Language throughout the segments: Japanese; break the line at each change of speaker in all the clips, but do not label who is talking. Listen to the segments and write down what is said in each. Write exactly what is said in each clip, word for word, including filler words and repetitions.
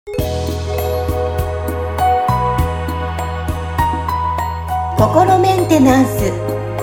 心メンテナンス。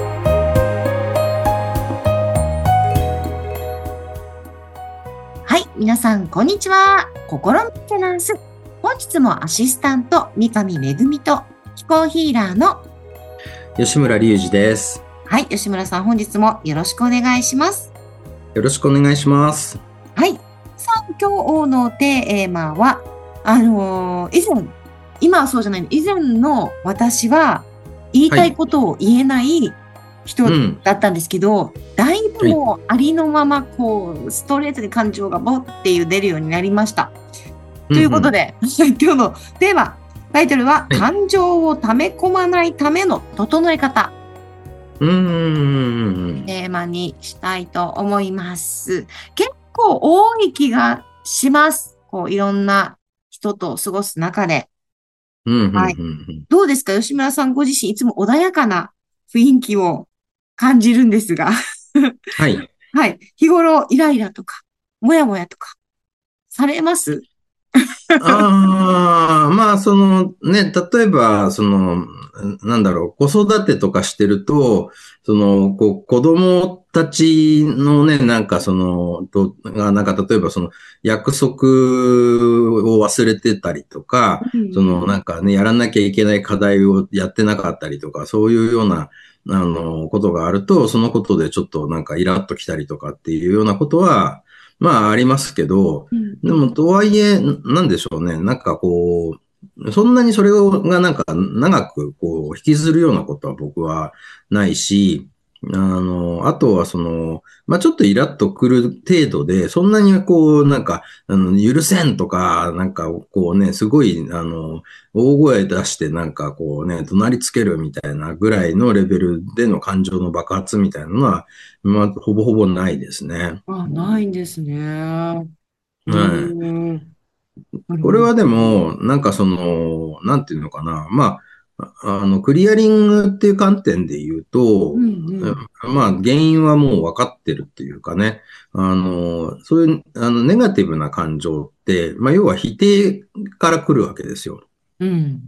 はい、皆さんこんにちは。心メンテナンス。本日もアシスタント三上めぐみと気候ヒーラーの
吉村隆二です。
はい、吉村さん本日もよろしくお願いします。
よろしくお願いします。
はい、さあ今日のテーマはあのー、以前今はそうじゃない以前の私は言いたいことを言えない人だったんですけど、はいうん、だいぶもうありのままこうストレートに感情がボッっていう出るようになりました。ということで、うんうん、今日のテーマ、タイトルは、はい、感情を溜め込まないための整え方。
うーん
テーマにしたいと思います。結構多い気がします。こういろんな人と過ごす中で。はい。どうですか、吉村さんご自身いつも穏やかな雰囲気を感じるんですが。
はい。
はい。日頃イライラとか、もやもやとか、されます
ああ、まあ、そのね、例えば、その、なんだろう、子育てとかしてると、その、こう、子供たちのね、なんかその、と、なんか例えばその、約束を忘れてたりとか、うん、その、なんかね、やらなきゃいけない課題をやってなかったりとか、そういうような、あの、ことがあると、そのことでちょっとなんかイラッときたりとかっていうようなことは、まあありますけど、でもとはいえ、なんでしょうね。なんかこう、そんなにそれがなんか長くこう引きずるようなことは僕はないし、あの、あとはその、まあちょっとイラッとくる程度で、そんなにこうなんか、あの、許せんとか、なんかこうね、すごい、あの、大声出してなんかこうね、怒鳴りつけるみたいなぐらいのレベルでの感情の爆発みたいなのは、まあほぼほぼないですね。
あ、ないんですね。
はい。これはでも、なんかその、なんていうのかな。まあ、あの、クリアリングっていう観点で言うと、うんうん、まあ、原因はもう分かってるっていうかね。あの、そういう、あの、ネガティブな感情って、まあ、要は否定から来るわけですよ。
うん。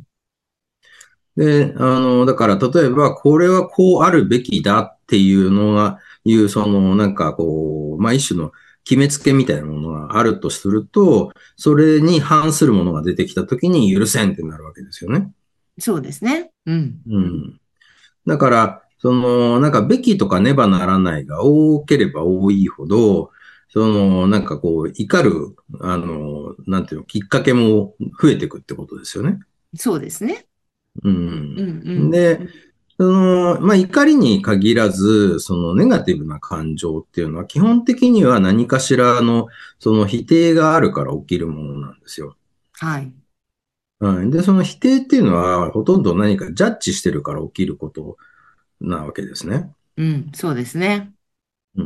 で、あの、だから例えば、これはこうあるべきだっていうのが、いう、その、なんかこう、まあ、一種の決めつけみたいなものがあるとすると、それに反するものが出てきたときに許せんってなるわけですよね。
そうですね。うん。
うん。だから、その、なんか、べきとかねばならないが多ければ多いほど、その、なんかこう、怒る、あの、なんていうの、きっかけも増えていくってことですよね。
そうですね。
うん。
うんうん、
で、その、まあ、怒りに限らず、そのネガティブな感情っていうのは基本的には何かしらの、その否定があるから起きるものなんですよ。
はい。
はい。で、その否定っていうのはほとんど何かジャッジしてるから起きることなわけですね。
うん、そうですね。
うん。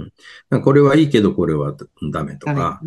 これはいいけどこれはダメと
ダメ。
か、
うん。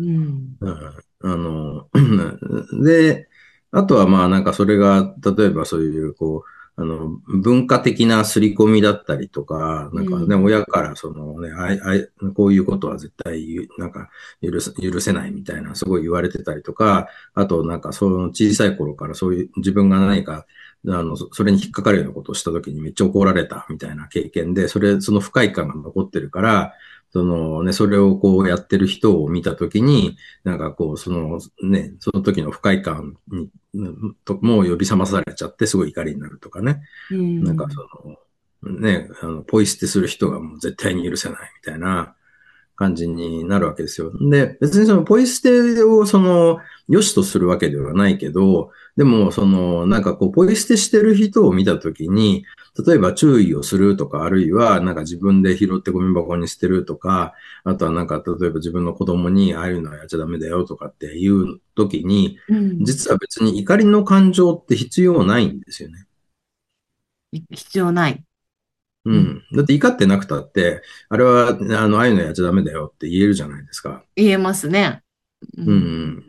うん、あの、で、あとはまあなんかそれが、例えばそういう、こう、あの、文化的な刷り込みだったりとか、なんかね、うん、親からそのね、あいあい、こういうことは絶対、なんか許せ、許せないみたいな、すごい言われてたりとか、あとなんかその小さい頃からそういう自分が何か、あの、それに引っかかるようなことをした時にめっちゃ怒られたみたいな経験で、それ、その不快感が残ってるから、そのね、それをこうやってる人を見たときに、なんかこう、そのね、その時の不快感に、ともう呼び覚まされちゃってすごい怒りになるとかね。うん、なんかその、ね、あの、ポイ捨てする人がもう絶対に許せないみたいな感じになるわけですよ。で、別にそのポイ捨てをその、良しとするわけではないけど、でも、その、なんかこう、ポイ捨てしてる人を見たときに、例えば注意をするとか、あるいは、なんか自分で拾ってゴミ箱に捨てるとか、あとはなんか、例えば自分の子供に、ああいうのはやっちゃダメだよとかっていうときに、うん、実は別に怒りの感情って必要ないんですよね。
必要ない。
うん。だって怒ってなくたって、あれは、あの、ああいうのやっちゃダメだよって言えるじゃないですか。
言えますね。
うん、うん。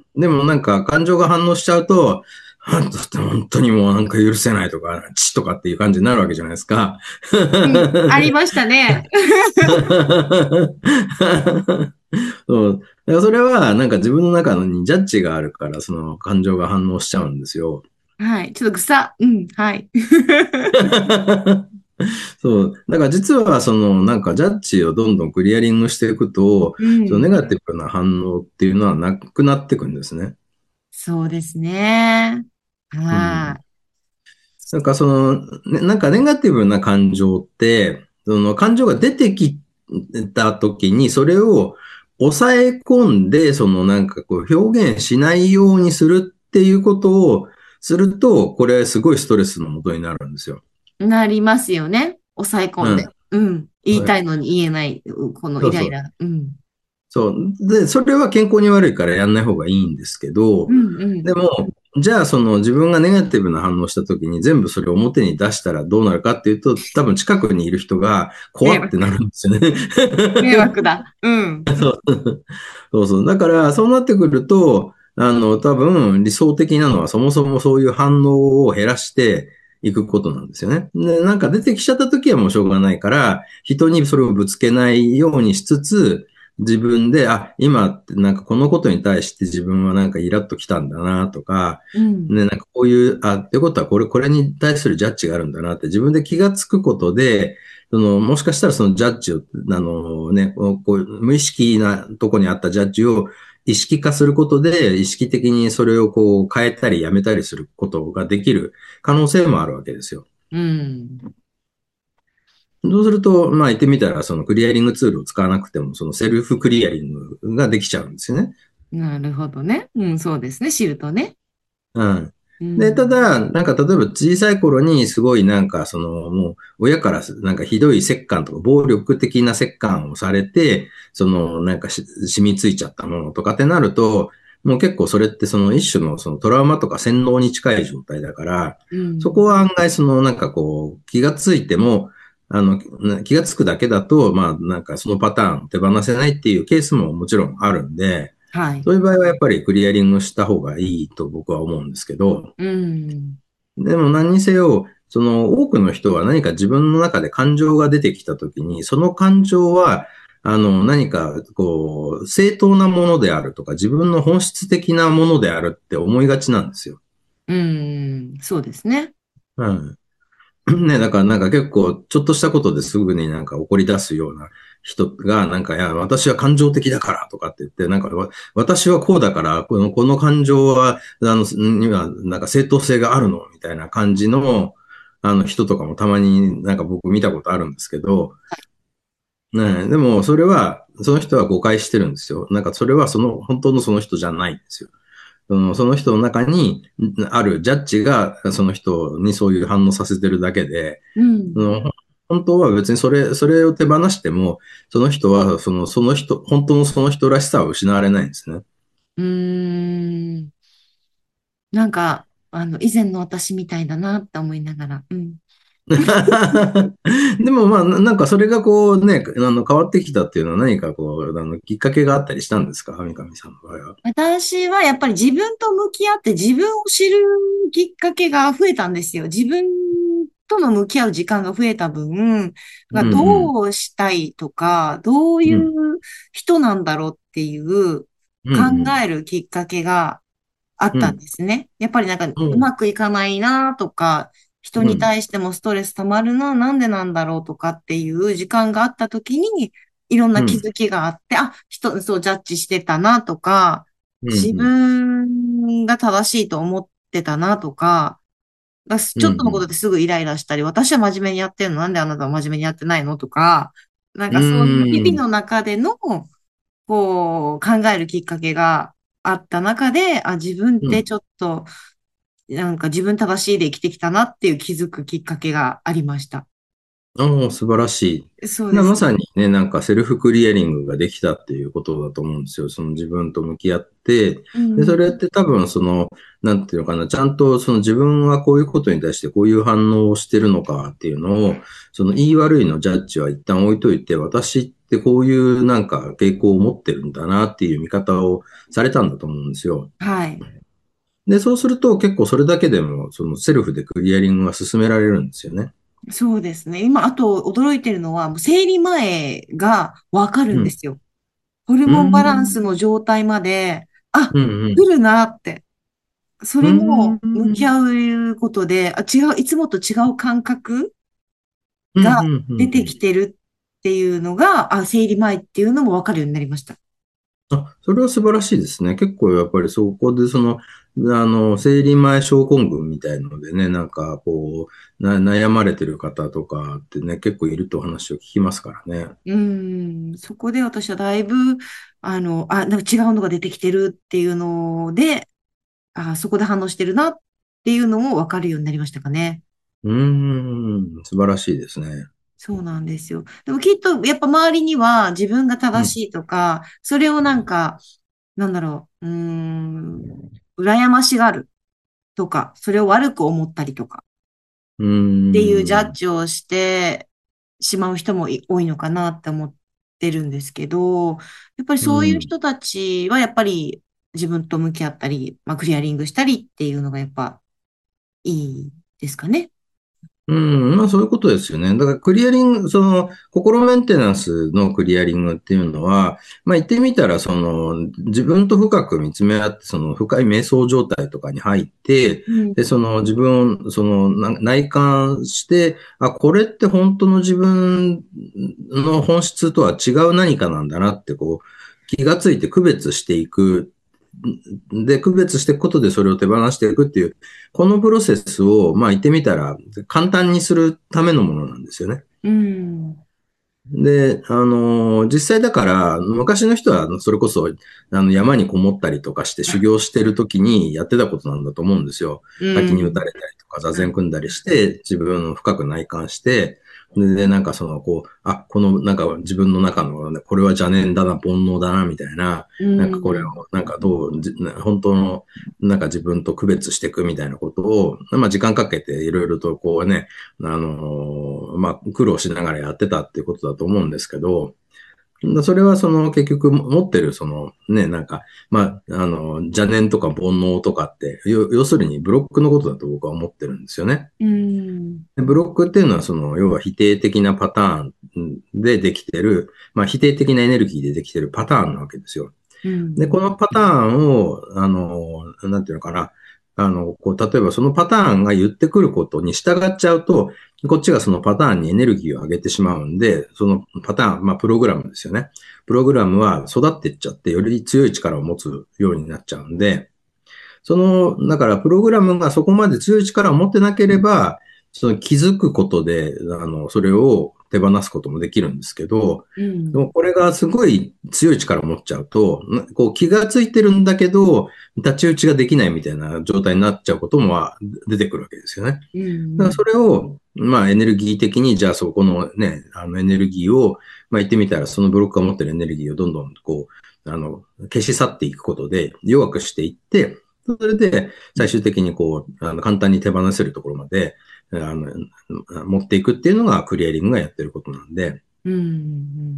でもなんか感情が反応しちゃうと、だって本当にもうなんか許せないとか、チとかっていう感じになるわけじゃないですか。
うん、ありましたね。
そう。だからそれは、なんか自分の中にジャッジがあるから、その感情が反応しちゃうんですよ。
はい。ちょっと草。うん。はい。
そう。だから実は、その、なんかジャッジをどんどんクリアリングしていくと、
うん。
そのネガティブな反応っていうのはなくなっていくんですね。
そうですね。
うん。
は
なんかその、ね、なんかネガティブな感情って、その感情が出てきた時に、それを抑え込んで、そのなんかこう表現しないようにするっていうことをすると、これすごいストレスの元になるんですよ。
い。なりますよね。抑え込んで。
うん。
うん。言いたいのに言えない、この
そうそう。
イライラ。うん。
そう。で、それは健康に悪いからやんない方がいいんですけど、
うんうん。
でも、じゃあその自分がネガティブな反応した時に全部それを表に出したらどうなるかっていうと、多分近くにいる人が怖ってな
迷惑。
るんですよね。
迷惑だ。うん。
そうそうそう。だから、そうなってくると、あの、多分理想的なのはそもそもそういう反応を減らしていくことなんですよね。で、なんか出てきちゃった時はもうしょうがないから、人にそれをぶつけないようにしつつ、自分で、あ、今ってなんかこのことに対して自分はなんかイラッときたんだなとか、
うん。
ね、なんかこういう、あ、ってことはこれ、これに対するジャッジがあるんだなって自分で気がつくことで、その、もしかしたらそのジャッジを、あのね、こう無意識なとこにあったジャッジを意識化することで、意識的にそれをこう変えたりやめたりすることができる可能性もあるわけですよ。
うん。
そうすると、まあ言ってみたら、そのクリアリングツールを使わなくても、そのセルフクリアリングができちゃうんですよね。
なるほどね。うん、そうですね。知るとね。
うん。で、た
うん。
だ、なんか例えば小さい頃にすごいなんかそのもう親からなんかひどい折檻とか暴力的な折檻をされて、そのなんかし染みついちゃったものとかってなると、もう結構それってその一種のそのトラウマとか洗脳に近い状態だから、
うん。
そこは案外そのなんかこう気がついても、あの、気がつくだけだと、まあなんかそのパターンを手放せないっていうケースももちろんあるんで、
はい。
そういう場合はやっぱりクリアリングした方がいいと僕は思うんですけど、
うん。
でも何にせよ、その多くの人は何か自分の中で感情が出てきたときに、その感情は、あの、何か、こう、正当なものであるとか、自分の本質的なものであるって思いがちなんですよ。
うん。そうですね。
うん。ね、だからなんか結構、ちょっとしたことですぐになんか怒り出すような人が、なんか、いや、私は感情的だからとかって言って、なんか、わ私はこうだから、この、この感情は、あの、には、なんか正当性があるのみたいな感じの、あの人とかもたまになんか僕見たことあるんですけど、ね、でもそれは、その人は誤解してるんですよ。なんかそれはその、本当のその人じゃないんですよ。そのその人の中にあるジャッジがその人にそういう反応させてるだけで、
うん。
その本当は別にそれ、それを手放しても、その人はその、その人、本当のその人らしさは失われないんですね。
うーん。なんか、あの、以前の私みたいだなって思いながら。うん。
でもまあ、ななんかそれがこうね、あの変わってきたっていうのは何かこう、あのきっかけがあったりしたんですか、三上さんの場合は。
私はやっぱり自分と向き合って自分を知るきっかけが増えたんですよ。自分との向き合う時間が増えた分、が
うんうん。
どうしたいとか、どういう
うん。
人なんだろうっていう
うんう
考
ん。
えるきっかけがあったん
うん。
ですね。やっぱりなんか
うん。
うまくいかないなとか、人に
うん。
対してもストレス溜まるな、なんでなんだろうとかっていう時間があった時に、いろんな気
うん。
づきがあって、あ、人、そうジャッジしてたなとか、自
うん。
分が正しいと思ってたなとか、だちょっとのこと
うん。
ですぐイライラしたり、私は真面目にやってるのなんであなたは真面目にやってないのとか、なん
う
かそういう日
ん。
々の中での、こう、考えるきっかけがあった中で、あ、自分っ
うん。
てちょっと、なんか自分正しいで生きてきたなっていう気づくきっかけがありました。
ああ、素晴らしい。な、
そうです。
まさにね、なんかセルフクリアリングができたっていうことだと思うんですよ。その自分と向き合って、で、そ
うん、
れって多分その、なんていうのかな、ちゃんとその自分はこういうことに対してこういう反応をしてるのかっていうのを、その言い悪いのジャッジは一旦置いといて、私ってこういうなんか傾向を持ってるんだなっていう見方をされたんだと思うんですよ。
はい。
で、そうすると結構それだけでも、そのセルフでクリアリングが進められるんですよね。
そうですね。今、あと驚いてるのは、もう生理前がわかる
うん。
んですよ。 ホル
う
モンバランス
ん。
の状態まで、あ、
うん。うん。
来るなって。それ
うん。
も向き合うことで、あ、違う、いつもと違う感覚
うん。
が
うん。う
出てき
ん。
てるっていうのが、あ、生理前っていうのもわかるようになりました。
あ、それは素晴らしいですね。結構やっぱりそこでその、あの、生理前症候群みたいのでね、なんかこう、な、悩まれてる方とかってね、結構いると話を聞きますからね。
うん、そこで私はだいぶ、あの、あ、なんか違うのが出てきてるっていうので、あ、そこで反応してるなっていうのもわかるようになりましたかね。
うーん、素晴らしいですね。
そうなんですよ。でもきっと、やっぱ周りには自分が
うん、
正しいとか、それをなんか、なんだろう、うーん、羨ましがるとか、それを悪く思ったりとか
うー
っていうジャッ
ん、
ジをしてしまう人もい多いのかなって思ってるんですけど、やっぱり
う
そういう
ん。
人たちはやっぱり自分と向き合ったり、まあ、クリアリングしたりっていうのがやっぱいいですかね。
うん、まあそういうことですよね。だからクリアリング、その、心メンテナンスのクリアリングっていうのは、まあ言ってみたら、その、自分と深く見つめ合って、その深い瞑想状態とかに入って、
うん、
で、その自分を、その、な内観して、あ、これって本当の自分の本質とは違う何かなんだなって、こう、気がついて区別していく。で、区別していくことでそれを手放していくっていう、このプロセスを、まあ言ってみたら、簡単にするためのものなんですよね。
うん、
で、あの、実際だから、昔の人は、それこそ、あの、山にこもったりとかして修行してる時にやってたことなんだと思うんですよ。
う
滝に打た
ん、
れたりとか、座禅組んだりして、自分を深く内観して、で、でなんかその、こう、あ、この、なんか自分の中の、これは邪念だな、煩悩だな、みたいな、
う
なんかこれを、
ん、
なんかどう、じ本当の、なんか自分と区別していくみたいなことを、まあ時間かけていろいろとこうね、あの、まあ苦労しながらやってたっていうことだと思うんですけど、それはその結局持ってるそのね、なんか、まあ、あの、邪念とか煩悩とかって、要要するにブロックのことだと僕は思ってるんですよね。
うん、
でブロックっていうのはその、要は否定的なパターンでできてる、まあ否定的なエネルギーでできてるパターンなわけですよ。
う
で、こ
ん、
のパターンを、あの、なんていうのかな。あの、こう、例えばそのパターンが言ってくることに従っちゃうと、こっちがそのパターンにエネルギーを上げてしまうんで、そのパターン、まあ、プログラムですよね。プログラムは育っていっちゃって、より強い力を持つようになっちゃうんで、その、だからプログラムがそこまで強い力を持ってなければ、その気づくことで、あの、それを手放すこともできるんですけど、
うん、
でもこれがすごい強い力を持っちゃうと、こう気がついてるんだけど、立ち打ちができないみたいな状態になっちゃうことも出てくるわけですよね。
うん、
だからそれを、まあエネルギー的に、じゃあそこのね、あのエネルギーを、まあ言ってみたら、そのブロックが持ってるエネルギーをどんどんこう、あの、消し去っていくことで弱くしていって、それで最終的にこう、あの簡単に手放せるところまで、あの、持っていくっていうのがクリアリングがやってることなんで、
うん、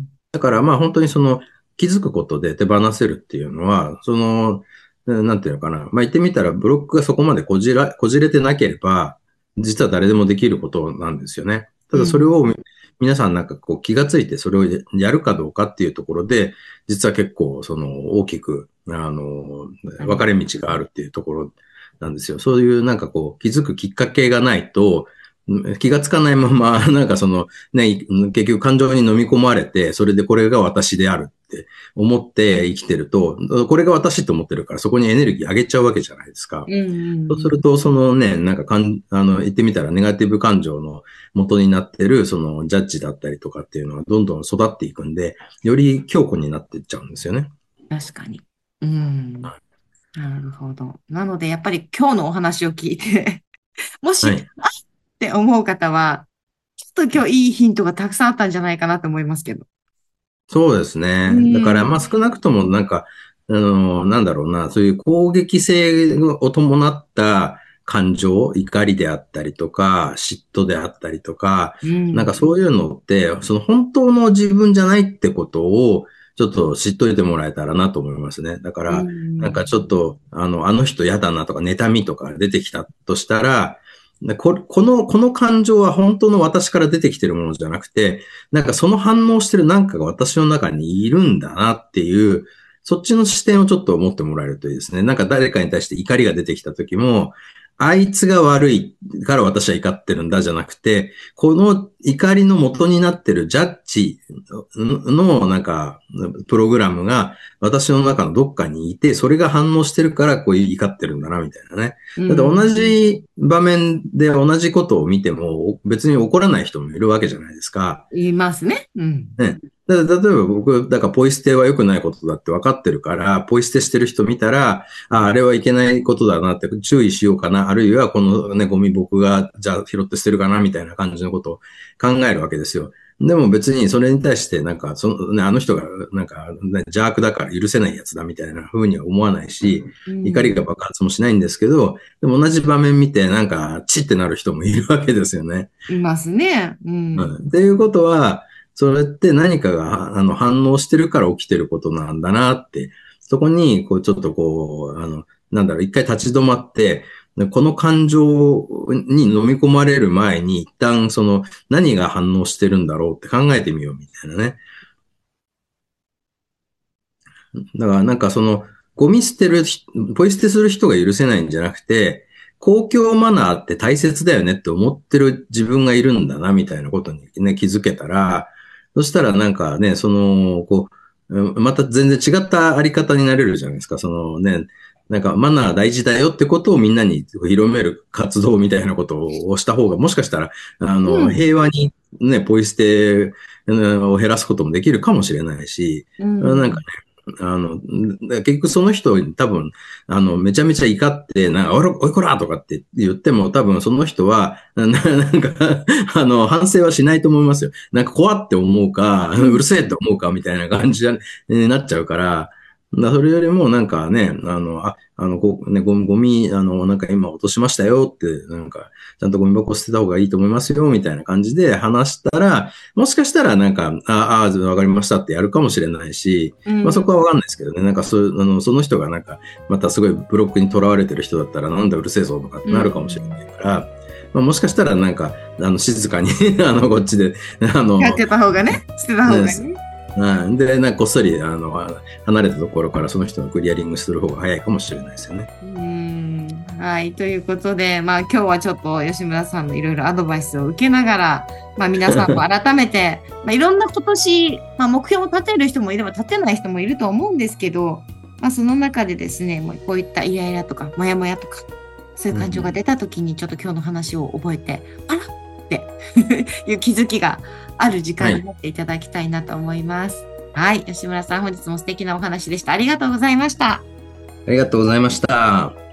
だからまあ本当にその気づくことで手放せるっていうのは、その、なんていうのかな。まあ言ってみたらブロックがそこまでこじら、こじれてなければ、実は誰でもできることなんですよね。ただそれを皆さんなんかこう気がついてそれをやるかどうかっていうところで、実は結構その大きく、あの、分かれ道があるっていうところなんですよ。そういうなんかこう気づくきっかけがないと、気がつかないまま、なんかその、ね、結局感情に飲み込まれて、それでこれが私であるって思って生きてると、これが私と思ってるから、そこにエネルギー上げちゃうわけじゃないですか。
うん、うん、
そうすると、そのね、なんかかん、あの、言ってみたらネガティブ感情の元になってる、そのジャッジだったりとかっていうのはどんどん育っていくんで、より強固になっていっちゃうんですよね。
確かに。うん。なるほど。なので、やっぱり今日のお話を聞いてもし、
はい。
あって思う方は、ちょっと今日いいヒントがたくさんあったんじゃないかなと思いますけど。
そうです
う
ね。だから、まあ
ん。
少なくともなんか、あの、なんだろうな、そういう攻撃性を伴った感情、怒りであったりとか、嫉妬であったりとか、
うん。
なんかそういうのって、その本当の自分じゃないってことを、ちょっと知っといてもらえたらなと思いますね。だか
う
ら、なん
ん。
かちょっと、あの、あの人嫌だなとか、妬みとか出てきたとしたら、 でここの、この感情は本当の私から出てきてるものじゃなくて、なんかその反応してるなんかが私の中にいるんだなっていう、そっちの視点をちょっと持ってもらえるといいですね。なんか誰かに対して怒りが出てきた時も、あいつが悪いから私は怒ってるんだじゃなくて、この怒りの元になってるジャッジのなんか、プログラムが私の中のどっかにいて、それが反応してるからこう怒ってるんだな、みたいなね。だって同じ場面で同じことを見ても別に怒らない人もいるわけじゃないですか。
いますね。うん。
ね。だ例えば僕、だからポイ捨ては良くないことだって分かってるから、ポイ捨てしてる人見たら、あ、あれはいけないことだなって注意しようかな、あるいはこのね、ゴミ僕がじゃあ拾って捨てるかな、みたいな感じのことを考えるわけですよ。でも別にそれに対してなんか、そのね、あの人がなんか、ね、邪悪だから許せないやつだみたいな風には思わないし、怒りが爆発もしないんですけど、でも同じ場面見てなんか、チってなる人もいるわけですよね。
いますね。うん。
うん、っていうことは、それって何かがあの反応してるから起きてることなんだなって、そこに、こう、ちょっとこう、あの、なんだろう、一回立ち止まって、この感情に飲み込まれる前に、一旦その何が反応してるんだろうって考えてみようみたいなね。だからなんかその、ゴミ捨てる、ポイ捨てする人が許せないんじゃなくて、公共マナーって大切だよねって思ってる自分がいるんだなみたいなことにね、気づけたら、そしたらなんかね、その、こう、また全然違ったあり方になれるじゃないですか。そのね、なんかマナー大事だよってことをみんなに広める活動みたいなことをした方が、もしかしたら、あの、うん、平和にね、ポイ捨てを減らすこともできるかもしれないし、うん、なんかね、あの、結局その人に多分、あの、めちゃめちゃ怒って、なんか、おい、おいこらとかって言っても、多分その人は、ななんか、あの、反省はしないと思いますよ。なんか怖って思うか、うるせえって思うか、みたいな感じになっちゃうから、だそれよりもなんかね、あの、あ、あの、こうね、ゴミ、ゴミ、あの、なんか今落としましたよって、なんか、ちゃんとゴミ箱捨てた方がいいと思いますよ、みたいな感じで話したら、もしかしたらなんか、ああ、わかりましたってやるかもしれないし、うん、まあそこはわかんないですけどね、なんかそう、あの、その人がなんか、またすごいブロックに囚われてる人だったら、なんだうるせえぞとかってなるかもしれないから、うんまあ、もしかしたらなんか、あの、静かにあの、こっちで、あの、
やってた方がね、してた方がね。
うん、で、なんかこっそり、あの、離れたところからその人のクリアリングする方が早いかもしれないですよね。
うんはい。ということで、まあ今日はちょっと吉村さんのいろいろアドバイスを受けながら、まあ皆さんも改めて、まあいろんな今年、まあ目標を立てる人もいれば立てない人もいると思うんですけど、まあその中でですね、もうこういったイライラとか、モヤモヤとか、そういう感情が出た時にちょっと今日の話を覚えて、うん、あらっていう気づきがある時間になっていただきたいなと思います。はい、はい。吉村さん、本日も素敵なお話でした。ありがとうございました。
ありがとうございました。